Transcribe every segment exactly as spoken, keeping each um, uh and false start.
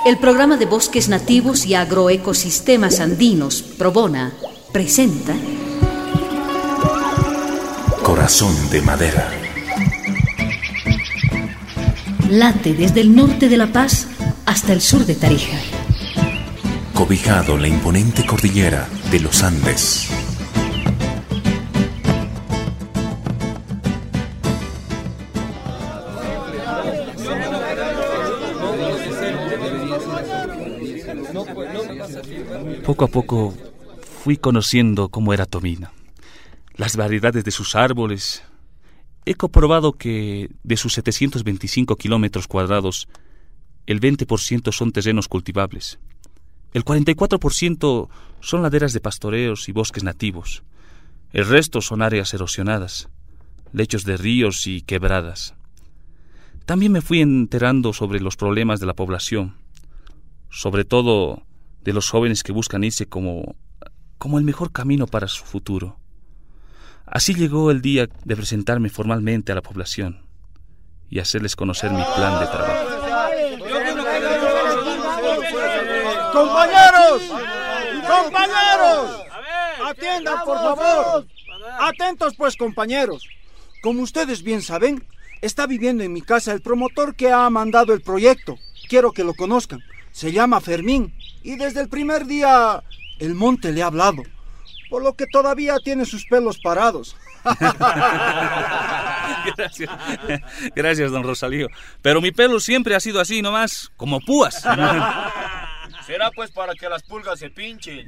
El programa de bosques nativos y agroecosistemas andinos, Probona, presenta Corazón de Madera. Late desde el norte de La Paz hasta el sur de Tarija. Cobijado en la imponente cordillera de los Andes. Poco a poco fui conociendo cómo era Tomina, las variedades de sus árboles. He comprobado que de sus setecientos veinticinco kilómetros cuadrados, el veinte por ciento son terrenos cultivables, el cuarenta y cuatro por ciento son laderas de pastoreos y bosques nativos, el resto son áreas erosionadas, lechos de ríos y quebradas. También me fui enterando sobre los problemas de la población, sobre todo de los jóvenes que buscan irse como, como el mejor camino para su futuro. Así llegó el día de presentarme formalmente a la población y hacerles conocer mi plan de trabajo. ¡Compañeros! ¡Compañeros! ¡Atiendan, por favor! Atentos, pues, compañeros. Como ustedes bien saben, está viviendo en mi casa el promotor que ha mandado el proyecto. Quiero que lo conozcan. Se llama Fermín y desde el primer día el monte le ha hablado, por lo que todavía tiene sus pelos parados. Gracias, gracias, don Rosalío. Pero mi pelo siempre ha sido así nomás, como púas. Será pues para que las pulgas se pinchen.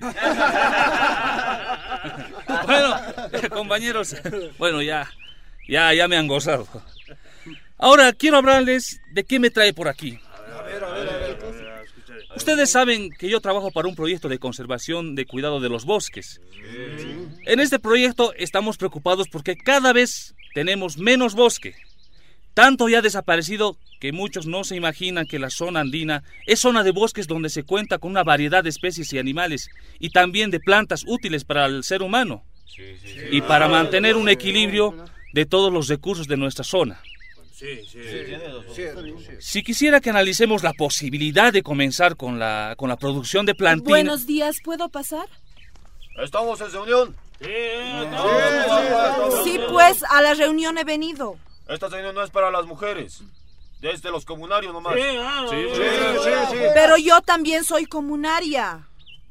Bueno, compañeros, bueno, ya, ya, ya me han gozado. Ahora quiero hablarles de qué me trae por aquí. A ver, a ver, a ver. Ustedes saben que yo trabajo para un proyecto de conservación de cuidado de los bosques. Sí. En este proyecto estamos preocupados porque cada vez tenemos menos bosque. Tanto ya ha desaparecido que muchos no se imaginan que la zona andina es zona de bosques donde se cuenta con una variedad de especies y animales y también de plantas útiles para el ser humano. Sí, sí, sí. Y para mantener un equilibrio de todos los recursos de nuestra zona. Sí, sí, sí. Si quisiera que analicemos la posibilidad de comenzar con la, con la producción de plantín... Buenos días, ¿puedo pasar? ¿Estamos en reunión? Sí, estamos. Sí, pues, a la reunión he venido. Esta reunión no es para las mujeres. Desde los comunarios nomás. Sí, ah, sí, sí, sí, sí. Pero yo también soy comunaria.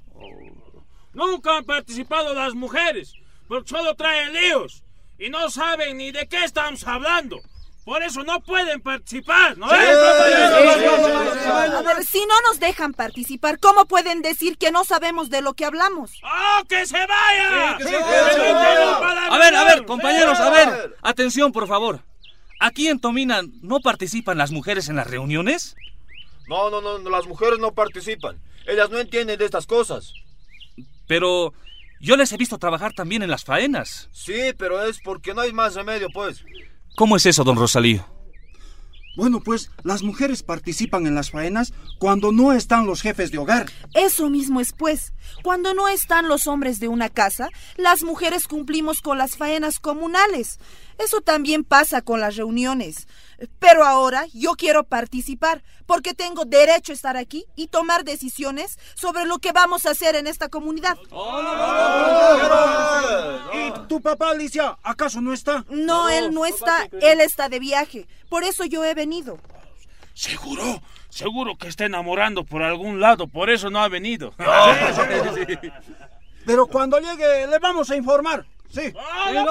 Nunca han participado las mujeres, porque solo traen líos y no saben ni de qué estamos hablando. Por eso no pueden participar, ¿no? Sí, sí, sí, sí. A ver, si no nos dejan participar, ¿cómo pueden decir que no sabemos de lo que hablamos? ¡Oh, que se vaya! Sí, que se vaya. A ver, a ver, compañeros, a ver, atención, por favor. ¿Aquí en Tomina no participan las mujeres en las reuniones? No, no, no, las mujeres no participan. Ellas no entienden de estas cosas. Pero yo les he visto trabajar también en las faenas. Sí, pero es porque no hay más remedio, pues. ¿Cómo es eso, don Rosalío? Bueno, pues, las mujeres participan en las faenas cuando no están los jefes de hogar. Eso mismo es, pues. Cuando no están los hombres de una casa, las mujeres cumplimos con las faenas comunales. Eso también pasa con las reuniones. Pero ahora yo quiero participar, porque tengo derecho a estar aquí y tomar decisiones sobre lo que vamos a hacer en esta comunidad. Oh, no, no, no, no. ¿Y tu papá, Alicia, acaso no está? No, él no está, él está de viaje. Por eso yo he venido. ¿Seguro? Seguro que está enamorando por algún lado, por eso no ha venido. Sí, sí, sí. Pero cuando llegue le vamos a informar. Sí. No,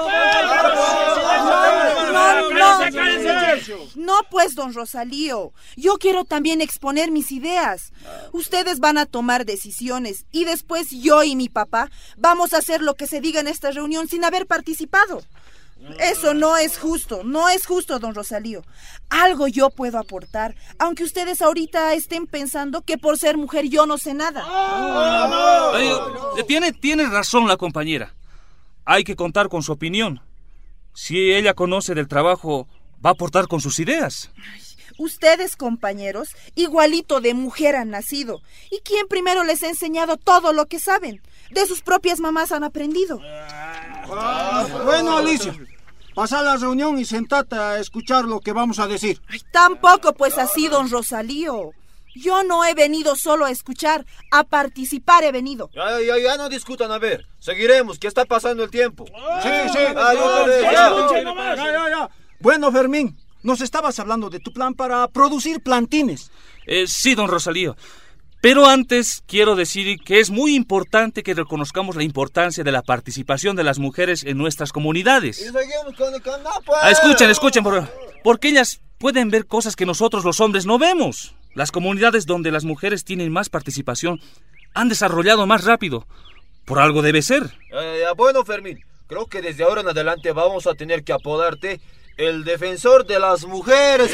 no, no. No, pues, don Rosalío. Yo quiero también exponer mis ideas. Ustedes van a tomar decisiones y después yo y mi papá vamos a hacer lo que se diga en esta reunión sin haber participado. Eso no es justo, no es justo, don Rosalío. Algo yo puedo aportar, aunque ustedes ahorita estén pensando que por ser mujer yo no sé nada. Oh, no. Eh, tiene, tiene razón la compañera. Hay que contar con su opinión. Si ella conoce del trabajo, va a aportar con sus ideas. Ay, ustedes, compañeros, igualito de mujer han nacido. ¿Y quién primero les ha enseñado todo lo que saben? De sus propias mamás han aprendido. Ah, bueno, Alicia, pasa a la reunión y sentate a escuchar lo que vamos a decir. Ay, tampoco pues así, don Rosalío. Yo no he venido solo a escuchar, a participar he venido. Ya, ya, ya no discutan, a ver. Seguiremos, que está pasando el tiempo. Sí, sí. Ah, yo te veo, ya. Ya, ya, ya. Bueno, Fermín, nos estabas hablando de tu plan para producir plantines. Eh, sí, don Rosalío. Pero antes quiero decir que es muy importante que reconozcamos la importancia de la participación de las mujeres en nuestras comunidades. Y seguimos con el canal, pues. Ah, escuchen, escuchen, por- porque ellas pueden ver cosas que nosotros los hombres no vemos. Las comunidades donde las mujeres tienen más participación han desarrollado más rápido. Por algo debe ser. Eh, ya, bueno, Fermín, creo que desde ahora en adelante vamos a tener que apodarte el defensor de las mujeres.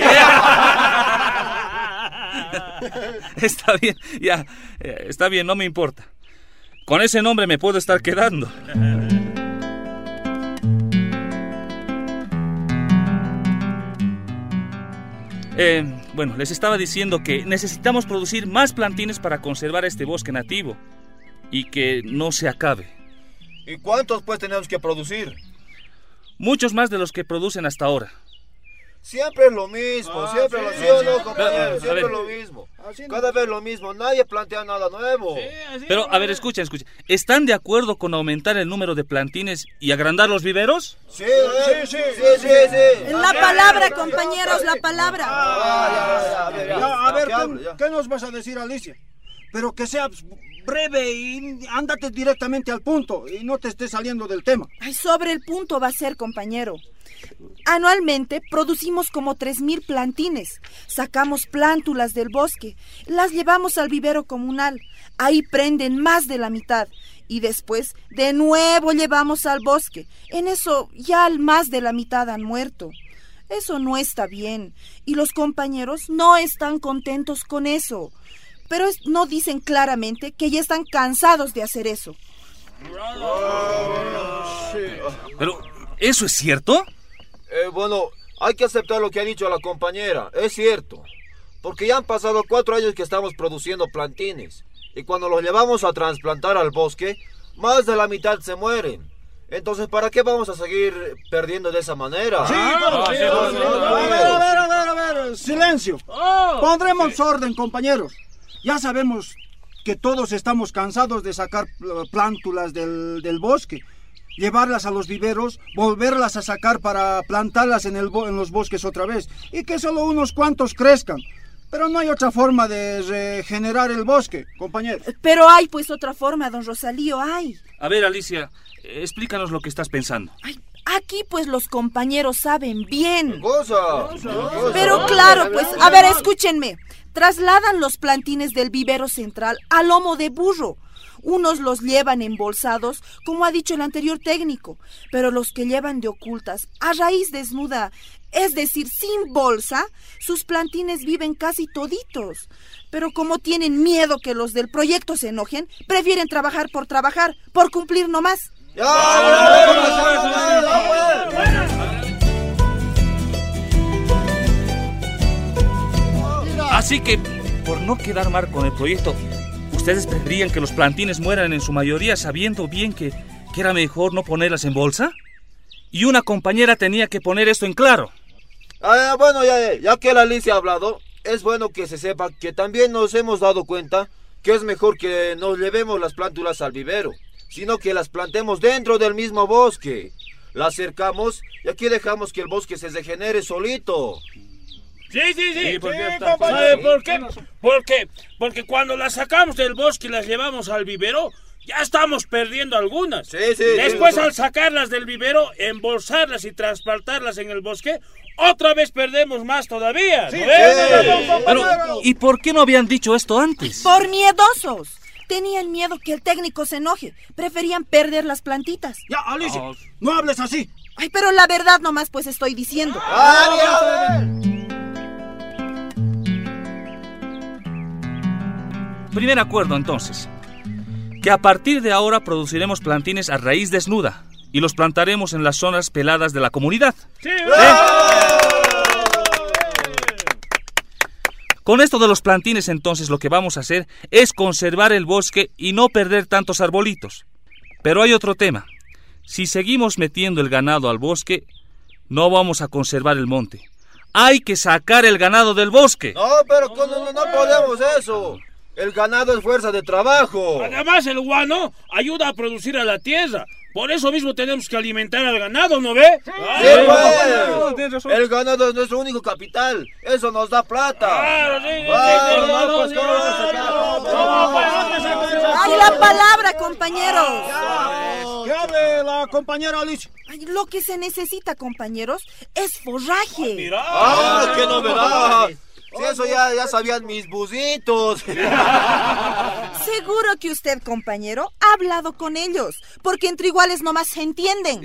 Está bien, ya, eh, está bien, no me importa. Con ese nombre me puedo estar quedando. Eh, bueno, les estaba diciendo que necesitamos producir más plantines para conservar este bosque nativo y que no se acabe. ¿Y cuántos pues tenemos que producir? Muchos más de los que producen hasta ahora. Siempre es lo mismo, Ah, siempre sí, lo sí, mismo, sí. ¿no, compañero? A ver. Siempre es lo mismo. Así no. Cada vez lo mismo, nadie plantea nada nuevo. Pero, a ver, escuchen, escuchen. ¿Están de acuerdo con aumentar el número de plantines y agrandar los viveros? Sí, eh, Sí, sí. sí, sí, sí. La palabra, compañeros, la palabra. Ah, ya, ya, a ver, ya. Ya, a ver, ¿qué hablo, ¿qué, ya? qué nos vas a decir, Alicia? Pero que sea breve y ándate directamente al punto y no te estés saliendo del tema. Ay, sobre el punto va a ser, compañero. Anualmente producimos como tres mil plantines. Sacamos plántulas del bosque, las llevamos al vivero comunal. Ahí prenden más de la mitad. Y después, de nuevo llevamos al bosque. En eso, ya más de la mitad han muerto. Eso no está bien. Y los compañeros no están contentos con eso. Pero es- no dicen claramente que ya están cansados de hacer eso. Pero, ¿eso es cierto? Eh, bueno, hay que aceptar lo que ha dicho la compañera, es cierto. Porque ya han pasado cuatro años que estamos produciendo plantines. Y cuando los llevamos a trasplantar al bosque, más de la mitad se mueren. Entonces, ¿para qué vamos a seguir perdiendo de esa manera? Sí, Ah, pero- sí, sí, sí, a sí, ver, a ver, a ver, a ver, a ver, silencio. Pondremos orden, compañeros. Ya sabemos que todos estamos cansados de sacar pl- plántulas del, del bosque, llevarlas a los viveros, volverlas a sacar para plantarlas en, el bo- en los bosques otra vez, y que solo unos cuantos crezcan. Pero no hay otra forma de regenerar el bosque, compañeros. Pero hay pues otra forma, don Rosalío, hay. A ver, Alicia, eh, explícanos lo que estás pensando. Ay, aquí pues los compañeros saben bien. Cosa. Pero claro, pues, a ver, escúchenme. Trasladan los plantines del vivero central al lomo de burro. Unos los llevan embolsados, como ha dicho el anterior técnico, pero los que llevan de ocultas, a raíz desnuda, es decir, sin bolsa, sus plantines viven casi toditos. Pero como tienen miedo que los del proyecto se enojen, prefieren trabajar por trabajar, por cumplir nomás. Ya, ya, ya, ya, ya, Así que, por no quedar mal con el proyecto, ¿ustedes preferían que los plantines mueran en su mayoría sabiendo bien que, que era mejor no ponerlas en bolsa? Y una compañera tenía que poner esto en claro. Ah, bueno, ya, ya que la Alicia ha hablado, es bueno que se sepa que también nos hemos dado cuenta que es mejor que nos llevemos las plántulas al vivero, sino que las plantemos dentro del mismo bosque. Las cercamos y aquí dejamos que el bosque se regenere solito. Sí, sí, sí. Sí, porque Sí, está- ¿sabe por qué? Porque, porque cuando las sacamos del bosque y las llevamos al vivero, ya estamos perdiendo algunas. Sí, sí. Después, sí, sí. al sacarlas del vivero, embolsarlas y transplantarlas en el bosque, otra vez perdemos más todavía. ¿no Sí, ves? sí. Pero, ¿y por qué no habían dicho esto antes? Por miedosos. Tenían miedo que el técnico se enoje. Preferían perder las plantitas. Ya, Alicia, No. no hables así. Ay, pero la verdad nomás pues estoy diciendo. Ah, ya. Primer acuerdo, entonces. Que a partir de ahora produciremos plantines a raíz desnuda y los plantaremos en las zonas peladas de la comunidad. Sí, Con esto de los plantines, entonces, lo que vamos a hacer es conservar el bosque y no perder tantos arbolitos. Pero hay otro tema. Si seguimos metiendo el ganado al bosque, no vamos a conservar el monte. Hay que sacar el ganado del bosque. No, pero no, no, no podemos eso. El ganado es fuerza de trabajo. Además, el guano ayuda a producir a la tierra. Por eso mismo tenemos que alimentar al ganado, ¿no ve? Sí, pues. El ganado es nuestro único capital. Eso nos da plata. Claro, sí. ¡Ay, la palabra, compañeros! Que hable la compañera Alicia. Ay, lo que se necesita, compañeros, es forraje. Mira. ¡Ah, qué novedad! Si eso ya, ya sabían mis busitos. Seguro que usted, compañero, ha hablado con ellos, porque entre iguales nomás se entienden.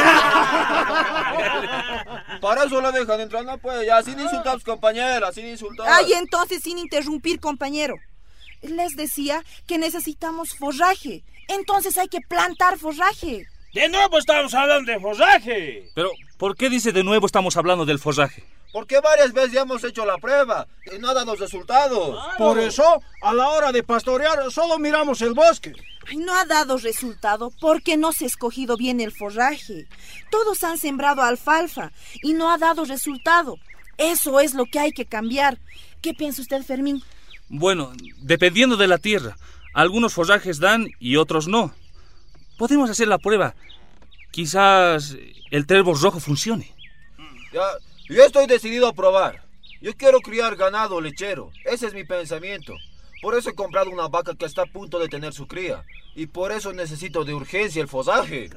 Para eso la dejan entrar, no pues, ya, sin insultar a sus compañeras, sin insultar. Ay, entonces, sin interrumpir, compañero. Les decía que necesitamos forraje, entonces hay que plantar forraje. De nuevo estamos hablando de forraje. Pero, ¿por qué dice de nuevo estamos hablando del forraje? Porque varias veces ya hemos hecho la prueba y no ha dado resultados. Claro. Por eso, a la hora de pastorear, solo miramos el bosque. Ay, no ha dado resultado porque no se ha escogido bien el forraje. Todos han sembrado alfalfa y no ha dado resultado. Eso es lo que hay que cambiar. ¿Qué piensa usted, Fermín? Bueno, dependiendo de la tierra. Algunos forrajes dan y otros no. Podemos hacer la prueba. Quizás el trébol rojo funcione. Ya, yo estoy decidido a probar. Yo quiero criar ganado lechero. Ese es mi pensamiento. Por eso he comprado una vaca que está a punto de tener su cría. Y por eso necesito de urgencia el forraje.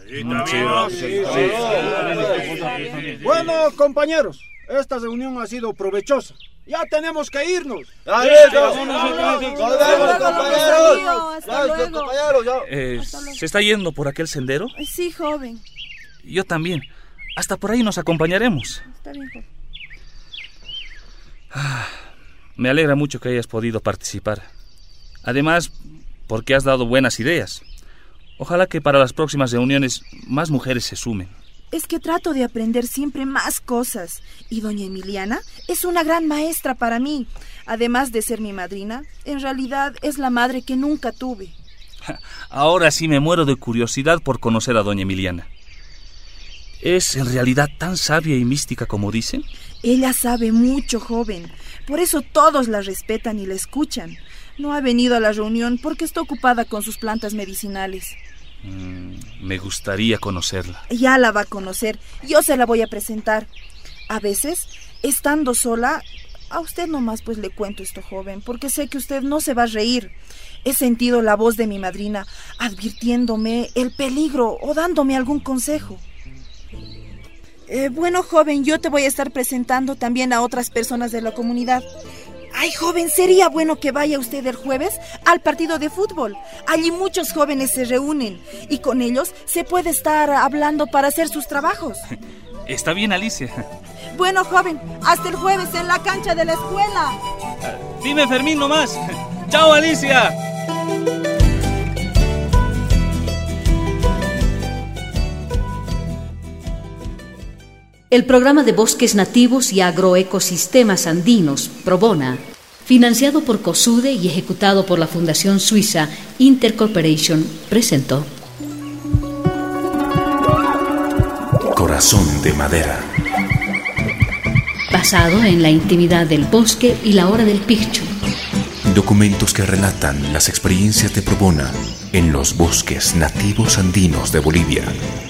Bueno, compañeros, esta reunión ha sido provechosa. Ya tenemos que irnos. ¡Adiós! ¡Nos vemos, compañeros! Hasta luego. Eh, ¿Se está yendo por aquel sendero? Sí, joven. Yo también. Hasta por ahí nos acompañaremos. Está bien, joven. Ah, me alegra mucho que hayas podido participar. Además, porque has dado buenas ideas. Ojalá que para las próximas reuniones más mujeres se sumen. Es que trato de aprender siempre más cosas. Y doña Emiliana es una gran maestra para mí. Además de ser mi madrina, en realidad es la madre que nunca tuve. Ahora sí me muero de curiosidad por conocer a doña Emiliana. ¿Es en realidad tan sabia y mística como dicen? Ella sabe mucho, joven. Por eso todos la respetan y la escuchan. No ha venido a la reunión porque está ocupada con sus plantas medicinales. Mm, me gustaría conocerla. Ya la va a conocer. Yo se la voy a presentar. A veces, estando sola, a usted nomás pues le cuento esto, joven, porque sé que usted no se va a reír. He sentido la voz de mi madrina advirtiéndome el peligro o dándome algún consejo. Eh, bueno, joven, yo te voy a estar presentando también a otras personas de la comunidad. Ay, joven, sería bueno que vaya usted el jueves al partido de fútbol. Allí muchos jóvenes se reúnen y con ellos se puede estar hablando para hacer sus trabajos. Está bien, Alicia. Bueno, joven, hasta el jueves en la cancha de la escuela. Dime, Fermín, nomás. ¡Chao, Alicia! El programa de bosques nativos y agroecosistemas andinos, Probona, financiado por COSUDE y ejecutado por la Fundación Suiza Intercorporation, presentó Corazón de madera. Basado en la intimidad del bosque y la hora del picho. Documentos que relatan las experiencias de Probona en los bosques nativos andinos de Bolivia.